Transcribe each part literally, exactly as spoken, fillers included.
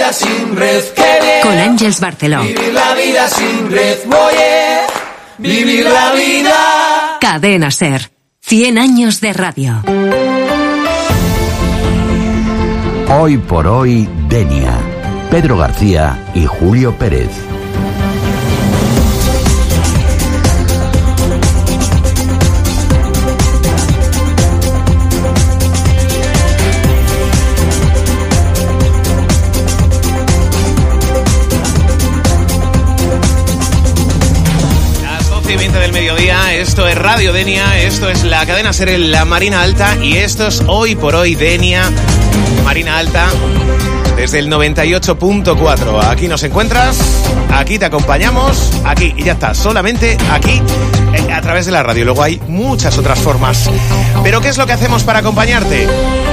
vida sin red, qué bien. Con Ángeles Barceló. Vivir la vida sin red, oye, vivir la vida. Cadena SER. cien años de radio. Hoy por hoy, Denia. Pedro García y Julio Pérez. Del mediodía, esto es Radio Denia, esto es la cadena SER en la Marina Alta y esto es Hoy por Hoy Denia, Marina Alta, desde el noventa y ocho punto cuatro. Aquí nos encuentras, aquí te acompañamos, aquí y ya está, solamente aquí eh, a través de la radio. Luego hay muchas otras formas. Pero ¿qué es lo que hacemos para acompañarte?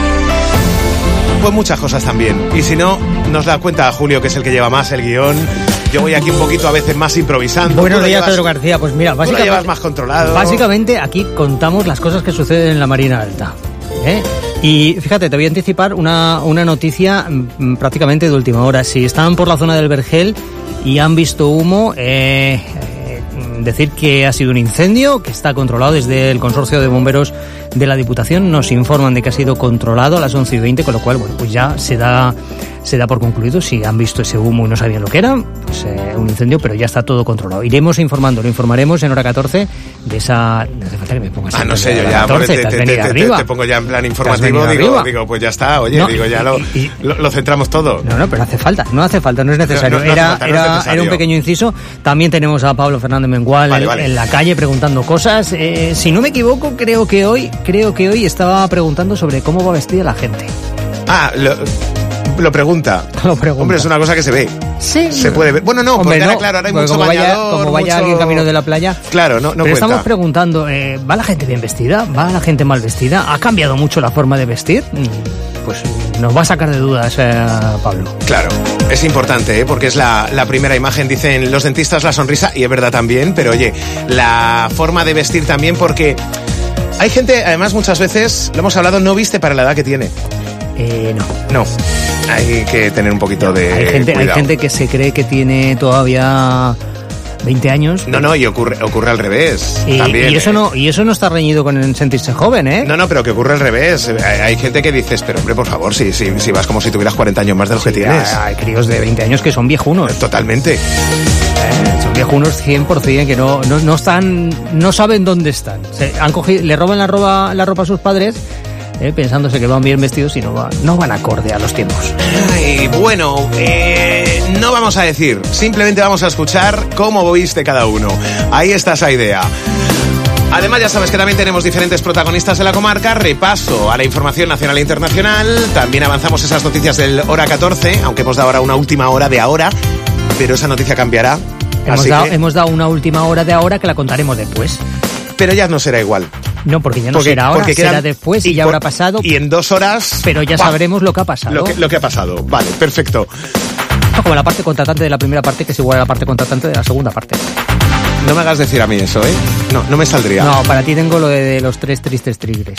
Pues muchas cosas también. Y si no, nos da cuenta Julio, que es el que lleva más el guión. Yo voy aquí un poquito a veces más improvisando. Buenos días, llevas, Pedro García. Pues mira, básicamente, tú lo llevas más controlado. Básicamente aquí contamos las cosas que suceden en la Marina Alta, ¿eh? Y fíjate, te voy a anticipar una, una noticia m, prácticamente de última hora. Si están por la zona del Vergel y han visto humo, eh, eh, decir que ha sido un incendio que está controlado desde el Consorcio de Bomberos de la Diputación. Nos informan de que ha sido controlado a las once y veinte, con lo cual, bueno, pues ya se da... se da por concluido. Si han visto ese humo y no sabían lo que era, pues eh, un incendio, pero ya está todo controlado. Iremos informando, lo informaremos en hora catorce de esa... No hace falta que me pongas... Ah, no sé, yo ya catorce, te, te, te, te, te pongo ya en plan informativo, digo, digo, pues ya está, oye, no, digo, ya lo, y, y, lo, lo centramos todo. No, no, pero hace falta, no hace falta, no es necesario. No, no, no era, falta, no era, es necesario. Era un pequeño inciso. También tenemos a Pablo Fernández Mengual vale, en, vale. en la calle preguntando cosas. Eh, si no me equivoco, creo que hoy, creo que hoy estaba preguntando sobre cómo va vestida la gente. Ah, lo... Lo pregunta. Lo pregunta. Hombre, es una cosa que se ve. Sí. Se puede ver. Bueno, no, Hombre, porque ahora, no, claro, ahora hay mucho mucho como bañador, vaya, como vaya mucho... alguien camino de la playa. Claro, no, no Pero cuenta. estamos preguntando, eh, ¿va la gente bien vestida? ¿Va la gente mal vestida? ¿Ha cambiado mucho la forma de vestir? Pues nos va a sacar de dudas, eh, Pablo. Claro, es importante, ¿eh? Porque es la, la primera imagen. Dicen los dentistas la sonrisa, y es verdad también, pero oye, la forma de vestir también, porque hay gente, además muchas veces, lo hemos hablado, no viste para la edad que tiene. Eh, no. No. Hay que tener un poquito de hay gente, cuidado. Hay gente que se cree que tiene todavía veinte años. No, no, y ocurre, ocurre al revés. Y, también, y eso ¿eh? no, y eso no está reñido con el sentirse joven, ¿eh? No, no, pero que ocurre al revés. Hay, hay gente que dices, pero hombre, por favor, si, si, si vas como si tuvieras cuarenta años más de los sí, que tienes. Hay críos de veinte años que son viejunos. Totalmente. Eh, son viejunos cien por ciento que no, no, no están, no saben dónde están. Se han cogido, le roban la ropa, la ropa a sus padres. Eh, pensándose que van bien vestidos y no, va, no van acorde a los tiempos. Ay, bueno, eh, no vamos a decir, simplemente vamos a escuchar cómo viste cada uno. Ahí está esa idea. Además, ya sabes que también tenemos diferentes protagonistas de la comarca, repaso a la información nacional e internacional, también avanzamos esas noticias del hora catorce, aunque hemos dado ahora una última hora de ahora, pero esa noticia cambiará. Hemos, así dado, que... hemos dado una última hora de ahora que la contaremos después. Pero ya no será igual. No, porque ya no porque, será ahora, quedan, será después y, y ya habrá pasado. Y en dos horas... Pero ya ¡pam! Sabremos lo que ha pasado. Lo que, lo que ha pasado, vale, perfecto. Como la parte contratante de la primera parte, que es igual a la parte contratante de la segunda parte. No me hagas decir a mí eso, ¿eh? No, no me saldría. No, para ti tengo lo de, de los tres tristes tigres.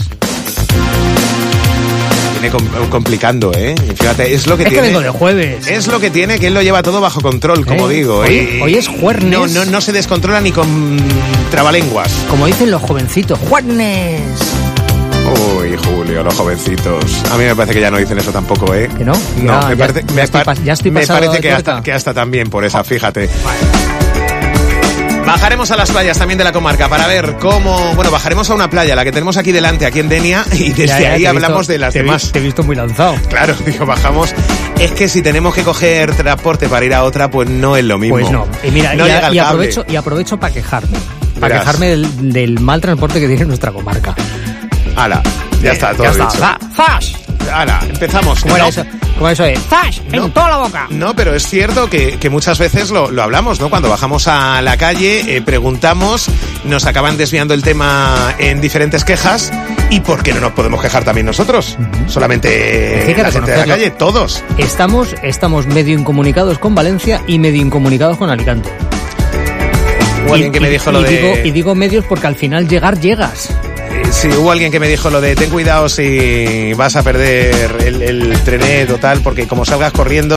Complicando, ¿eh? Fíjate, es lo que es tiene. Es que vengo de jueves. Es lo que tiene, que él lo lleva todo bajo control, como ¿Eh? digo. Hoy, ¿eh? hoy es jueves. No, no, no se descontrola ni con trabalenguas. Como dicen los jovencitos, jueves. Uy, Julio, los jovencitos. A mí me parece que ya no dicen eso tampoco, ¿eh? ¿Que no? No, ya, me parece, ya, me, estoy, par- ya estoy me parece que hasta, hasta, que hasta también por esa, fíjate. Vale. Bajaremos a las playas también de la comarca para ver cómo... Bueno, bajaremos a una playa, la que tenemos aquí delante, aquí en Denia, y desde ya, ya, ahí hablamos visto, de las te demás. Vi, te he visto muy lanzado. Claro, digo, bajamos. Es que si tenemos que coger transporte para ir a otra, pues no es lo mismo. Pues no. Y mira, no y, llega el y cable. aprovecho, y aprovecho para quejarme. Para Verás. quejarme del, del mal transporte que tiene nuestra comarca. Hala, ya está, todo ya dicho. Está. ¡Zas! Hala, empezamos. ¿Cómo era eso? ¿Cómo eso es? ¡Zas! En no, toda la boca. No, pero es cierto que, que muchas veces lo, lo hablamos, ¿no? Cuando bajamos a la calle, eh, preguntamos, nos acaban desviando el tema en diferentes quejas. ¿Y por qué no nos podemos quejar también nosotros? Uh-huh. Solamente la gente de la calle, todos. Estamos, estamos medio incomunicados con Valencia y medio incomunicados con Alicante. Hubo alguien que me dijo lo y de... Digo, y digo medios porque al final llegar, llegas. Sí, hubo alguien que me dijo lo de ten cuidado si vas a perder el, el trenet o tal, porque como salgas corriendo